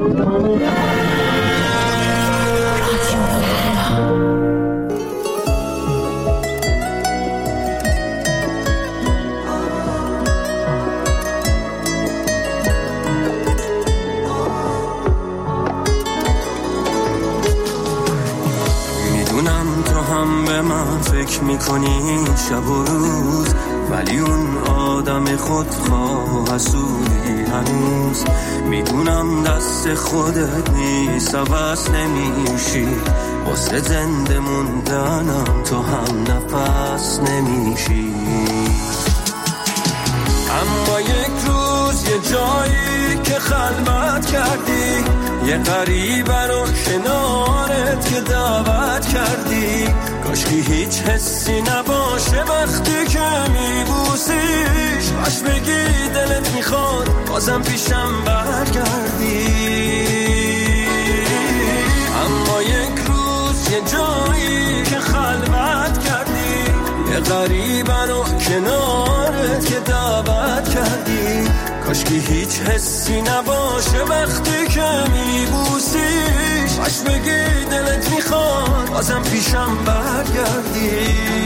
فکر میکنی شب و روز، ولی اون آدم خودخواه حسودی هنوز. میدونم دست خودت نیست، عوض نمیشی، واسه زنده موندنم تو هم نفس نمیشی. اما یک روز یه جایی که خلوت کردی، یه غریبه رو کنارت که دعوت کردی. کاشکی هیچ حسی نباشه وقتی که میبوسیش، باش بگی دلت میخواد بازم پیشم برگردی. اما یک روز یه جایی که خلوت کردی، یه غریبه رو کنارت که دعوت کردی. کاشکی هیچ حسی نباشه وقتی که میبوسیش، باش بگی دلت میخواد بازم پیشم برگردی.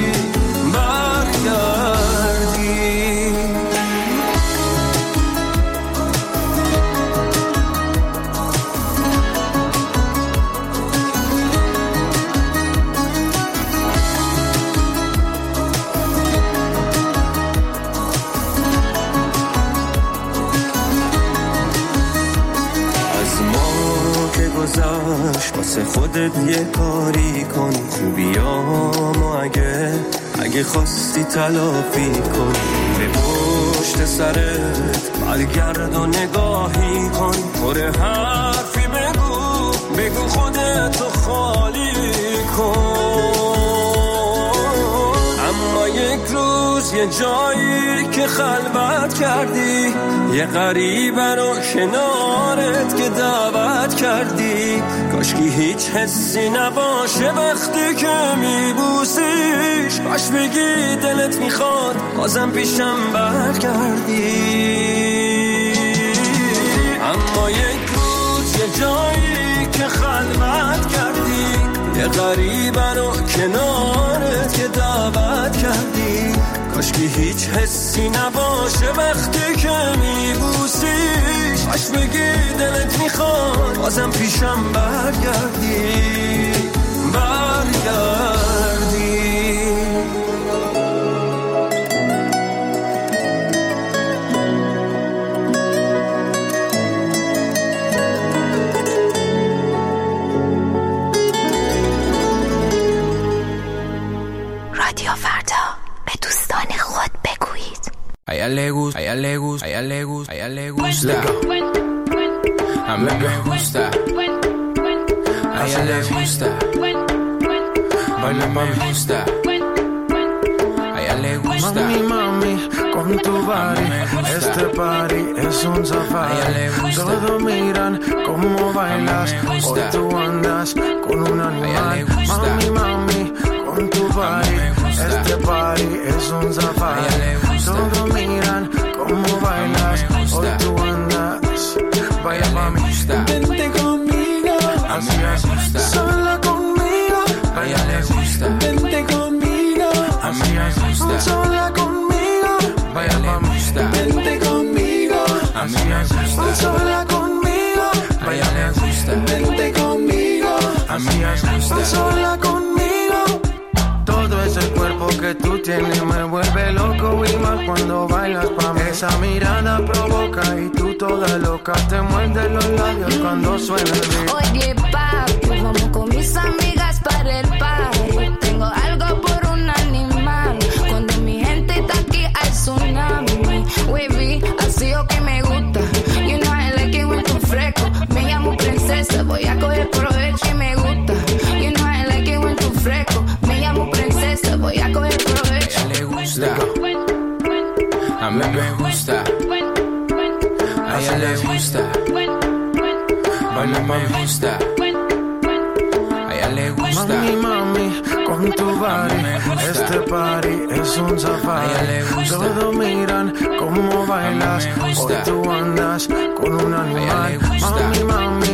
واسه خودت یه کاری کن، خوبیامو اگه خواستی تلافی کن. به پشت سرت برگرد و نگاهی کن، پر حرفی بگو خودتو خالی کن. اما یک روز یه جایی که خلوت کردی، یه غریبه رو کنارت که دعوت کردی. کاشکی هیچ حسی نباشه وقتی که میبوسیش، باش بگی دلت میخواد بازم پیشم برگردی. اما یک روز یه جایی که خلوت کردی، یه غریبه رو کنارت که دعوت کردی. کاشکی هیچ حسی نباشه وقتی که میبوسیش، باش بگی دلت میخواد بازم پیشم برگردی. رادیو فردا، به دوستان خود بگویید. A ella le gusta, a mí me gusta, a ella le gusta, baila me gusta, a ella le gusta. Mami, con tu body, este party es un safari. Todos miran cómo bailas, hoy tú andas con un animal. Mami, con tu body, este party es un safari. Todos miran cómo bailas, hoy tú andas. Vaya mami, vente conmigo, así es, sola conmigo. Vaya le gusta, vente conmigo, así es, sola conmigo. Vaya mami, vente conmigo, así es, sola conmigo. Vaya le gusta, vente conmigo, así es, sola conmigo. Todo ese cuerpo que tú tienes me vuelve loco y más cuando bailas pa' mí. Esa mirada provoca y tú toda loca te muerdes los labios cuando suena el beat. Oye papi, vamos con mis amigas para el party. Tengo algo por un animal. Cuando mi gente está aquí hay tsunami. Wavy, así o que me gusta. You know I like it when tú fresco. Me llamo princesa, voy a coger provecho y me gusta. You know I like it when tú fresco. Me llamo princesa, voy a coger provecho. a ella le gusta, a mí me gusta, a ella le gusta, baila me gusta, a ella le gusta. Mami, con tu body, este party es un safari. Todos miran cómo bailas, hoy tú andas con un animal. Mami,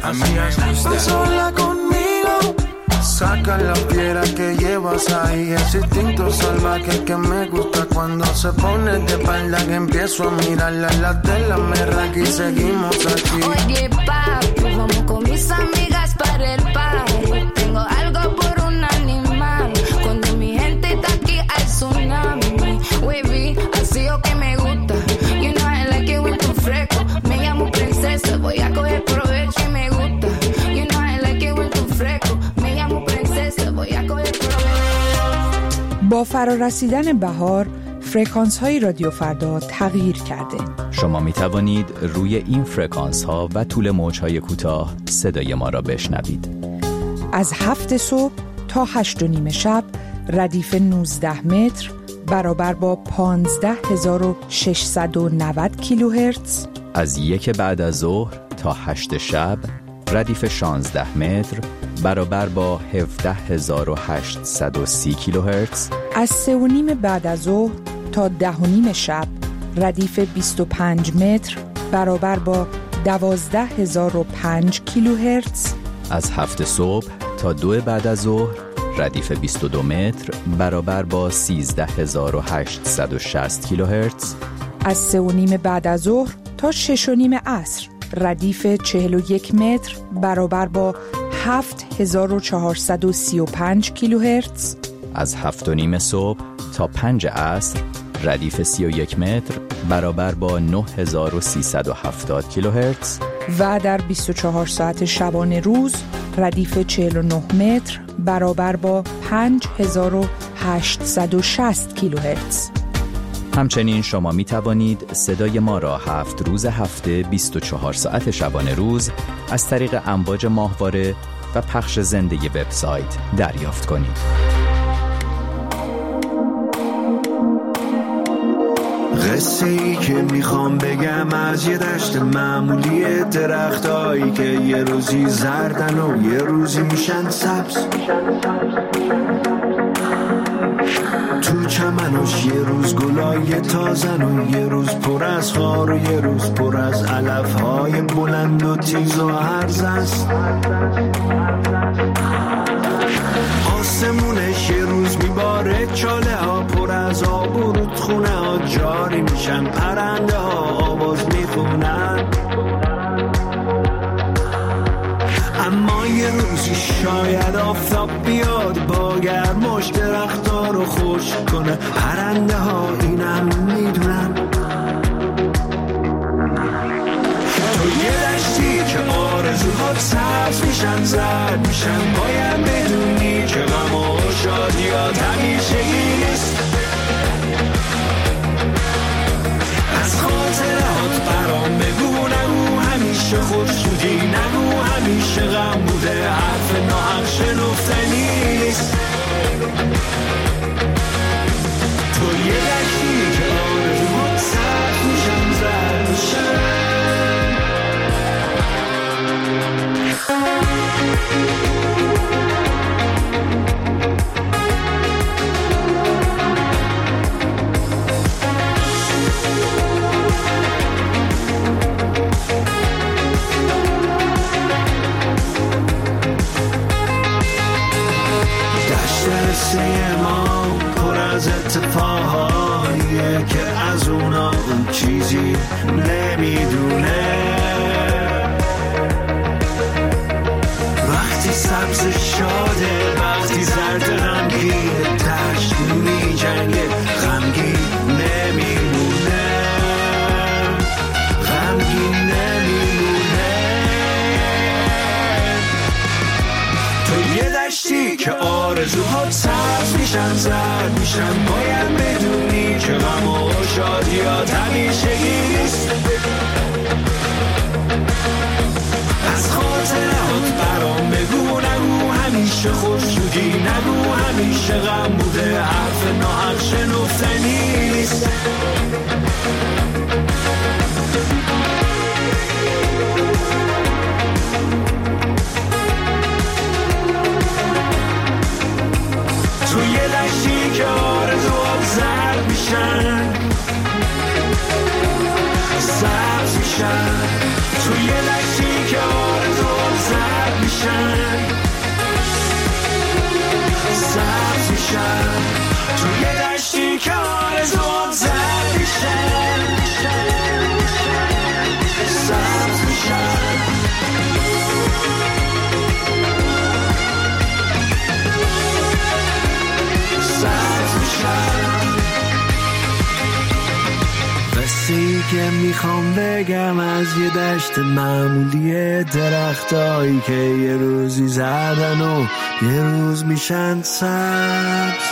A mí me gusta. Sola conmigo. Saca la piedra que llevas ahí. Ese instinto salvaje que me gusta cuando se pone de espalda, que empiezo a mirarla en la tela, me raquí y seguimos aquí. Oye, papi, vamos con mis amigas para el party. Tengo algo por un animal. Cuando mi gente está aquí hay tsunami. Wavy, así o que me gusta. You know I like it when tú fresco. Me llamo princesa, voy a coger provecho y me gusta. You know I like it when tú fresco. Me llamo princesa, voy a coger provecho. با فرارسیدن بهار فرکانس های رادیو فردا تغییر کرده. شما می توانید روی این فرکانس ها و طول موج های کوتاه صدای ما را بشنوید. از 7 صبح تا 8 و نیم شب ردیف 19 متر برابر با 15690 کیلوهرتز. از 1 بعد از ظهر تا 8 شب ردیف 16 متر برابر با 17830 کیلوهرتز. از 3 و نیم بعد از ظهر تا 10 و نیم شب ردیف 25 متر برابر با 12005 کیلوهرتز. از 7 صبح تا 2 بعد از ظهر ردیف 22 متر برابر با 13860 کیلوهرتز. از 3 و نیم بعد از ظهر تا 6 و نیم عصر ردیف 41 متر برابر با 7435 کیلوهرتز. از 7 و نیم صبح تا 5 عصر ردیف 31 متر برابر با 9370 کیلوهرتز. و در 24 ساعت شبانه روز ردیف 49 متر برابر با 5860 کیلوهرتز. همچنین شما می توانید صدای ما را 7 روز هفته 24 ساعت شبانه روز از طریق امواج ماهواره و پخش زنده وبسایت دریافت کنید. قصه ای که میخوام بگم از یه دشت معمولی، درختایی که یه روزی زردن و یه روزی میشن سبز. تو چمنش یه روز گلای تازن و یه روز پر از خار و یه روز پر از علفهای بلند و تیز و هرز است. آسمونش یه روز میباره، چاله ها پر از آب و رودخونه ها جاری میشن، پرنده ها آواز میخونن. اما یه روزی شاید آفتاب بیاد با گرماش درخت‌ها رو خشک کنه، پرنده ها اینم میدونن. تو یه دشتی که آرزوها سبز میشن، زرد میشن، باید بدونی که غم و شادیات همیشگی نیست. از خاطرات برام بگو، نگو همیشه خوشحالی، نگو همیشه غم بوده، حرف ناحق شنفتنی نیست. تو یه دشتی که آرزوها سبز میشن، زرد میشن. دشت ما پر از اتفاقاییه که از اونا اون چیزی نمیدونه. وقتی سبز شاده، وقتی زرد غمگین، دشت میجنگه، غمگین نمیمونه، غمگین نمیمونه. تو یه دشتی که آرزوها سبز میشن، زرد میشن، باید بدونی که غم و شادیات همیشگی نیست. از خاطرات برام بگو، نگو همیشه خوشحالی، نگو همیشه غم بوده، حرف ناحق شنفتنی نیست. تو یه دشتی که آرزوات زرد میشن، سبز میشن. تو یه دشتی که آرزوات سبز میشن توی دشتی که آرزوام زد میشن سبز میشن سبز میشن قصه‌ای که میخوام بگم از یه دشت معمولی درختایی که یه روزی زردن و یه روز میشن سبز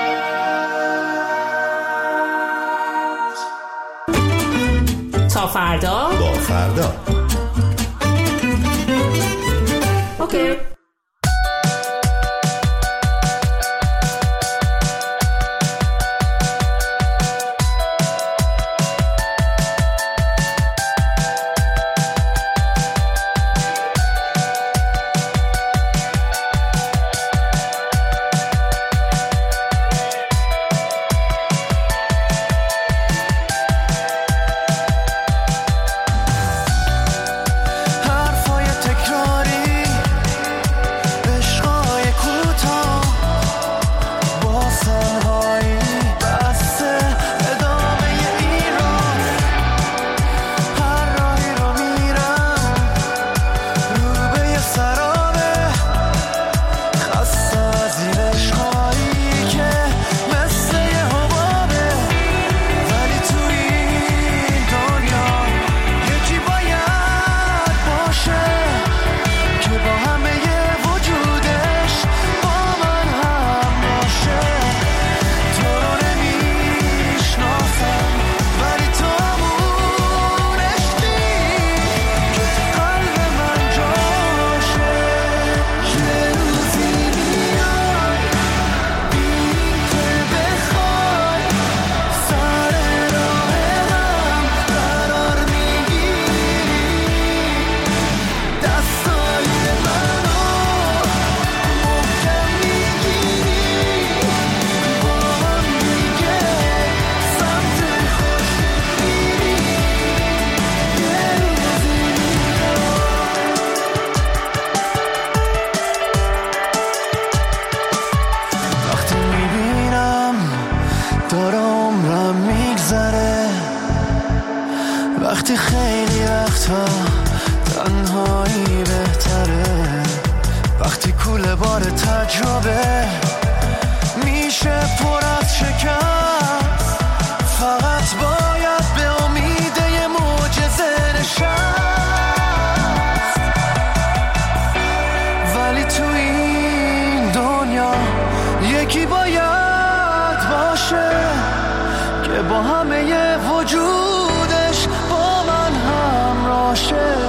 تا فردا با فردا اوکی. وقتی خیلی وقتا تنهایی بهتره، وقتی کوله بار تجربه میشه پر از شکست، فقط باید به امید یه معجزه نشست. ولی تو این دنیا یکی باید باشه که با همه وجودش با من همراه شه.